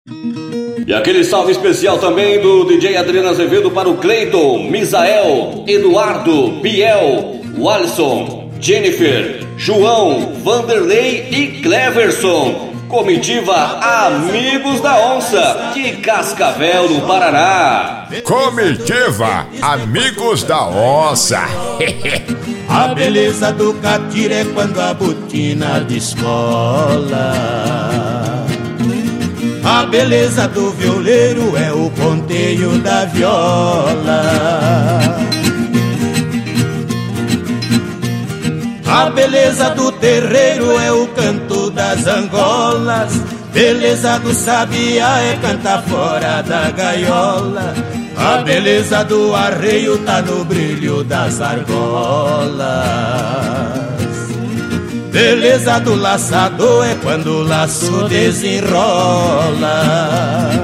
E aquele salve especial também do DJ Adriano Azevedo para o Cleiton, Misael, Eduardo, Biel, Walisson, Jennifer, João, Vanderlei e Cleverson. Comitiva Amigos da Onça, de Cascavel, no Paraná. Comitiva Amigos da Onça. A beleza do catira é quando a botina descola. A beleza do violeiro é o ponteio da viola. A beleza do terreiro é o canto das angolas. Beleza do sabiá é cantar fora da gaiola. A beleza do arreio tá no brilho das argolas. Beleza do laçador é quando o laço desenrola.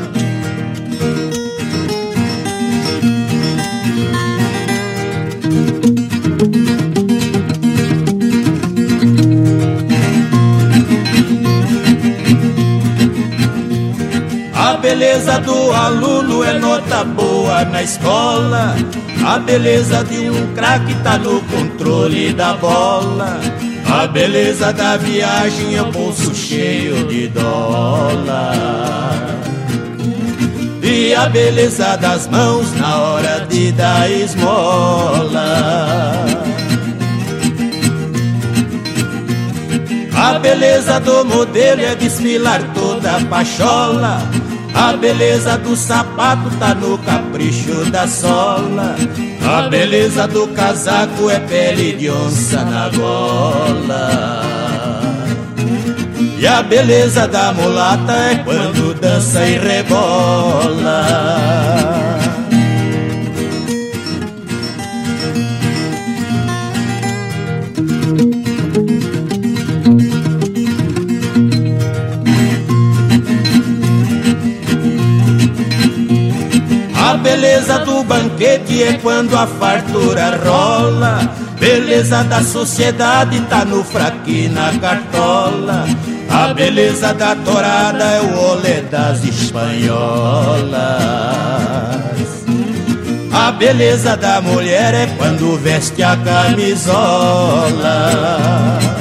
A beleza do aluno é nota boa na escola. A beleza de um craque tá no controle da bola. A beleza da viagem é o bolso cheio de dólar. E a beleza das mãos na hora de dar esmola. A beleza do modelo é desfilar toda a pachola. A beleza do sapato tá no capricho da sola. A beleza do casaco é pele de onça na gola. E a beleza da mulata é quando dança e rebola. A beleza do banquete é quando a fartura rola. Beleza da sociedade tá no fraque e na cartola. A beleza da torada é o olé das espanholas. A beleza da mulher é quando veste a camisola.